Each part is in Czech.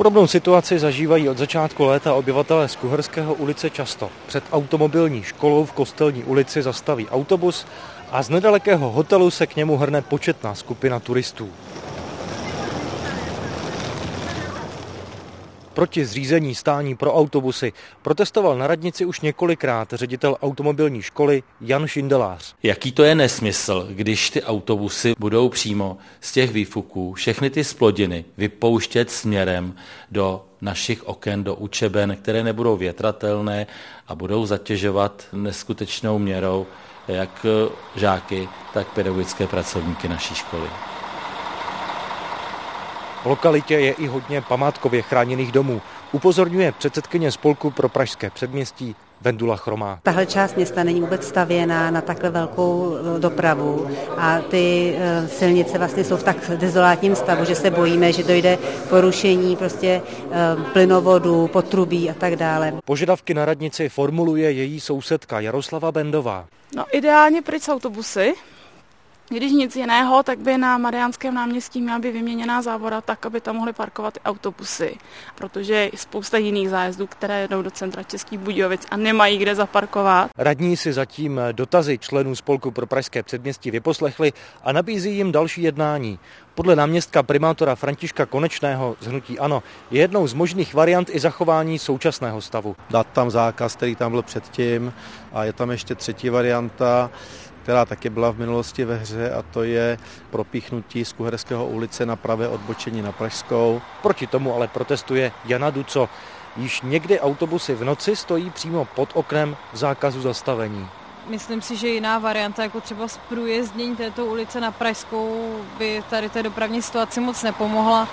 Podobnou situaci zažívají od začátku léta obyvatelé z Kuherského ulice často. Před automobilní školou v Kostelní ulici zastaví autobus a z nedalekého hotelu se k němu hrne početná skupina turistů. Proti zřízení stání pro autobusy protestoval na radnici už několikrát ředitel automobilní školy Jan Šindelář. Jaký to je nesmysl, když ty autobusy budou přímo z těch výfuků všechny ty zplodiny vypouštět směrem do našich oken, do učeben, které nebudou větratelné a budou zatěžovat neskutečnou měrou jak žáky, tak pedagogické pracovníky naší školy. V lokalitě je i hodně památkově chráněných domů, upozorňuje předsedkyně Spolku pro pražské předměstí Vendula Chromá. Tahle část města není vůbec stavěná na takhle velkou dopravu a ty silnice vlastně jsou v tak dezolátním stavu, že se bojíme, že dojde k porušení plynovodu, potrubí a tak dále. Požadavky na radnici formuluje její sousedka Jaroslava Bendová. No ideálně pryč autobusy. Když nic jiného, tak by na Mariánském náměstí měla být vyměněná závora tak, aby tam mohly parkovat i autobusy, protože je spousta jiných zájezdů, které jedou do centra Českých Budějovic a nemají kde zaparkovat. Radní si zatím dotazy členů Spolku pro pražské předměstí vyposlechli a nabízí jim další jednání. Podle náměstka primátora Františka Konečného z hnutí ANO je jednou z možných variant i zachování současného stavu. Dát tam zákaz, který tam byl předtím, a je tam ještě třetí varianta, která taky byla v minulosti ve hře, a to je propíchnutí z Kuherského ulice na pravé odbočení na Pražskou. Proti tomu ale protestuje Jana Duco. Již někdy autobusy v noci stojí přímo pod oknem v zákazu zastavení. Myslím si, že jiná varianta, jako třeba zprůjezdění této ulice na Pražskou, by tady té dopravní situaci moc nepomohla.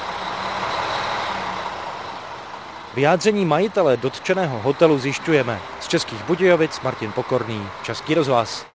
Vyjádření majitele dotčeného hotelu zjišťujeme. Z Českých Budějovic Martin Pokorný, Český rozhlas.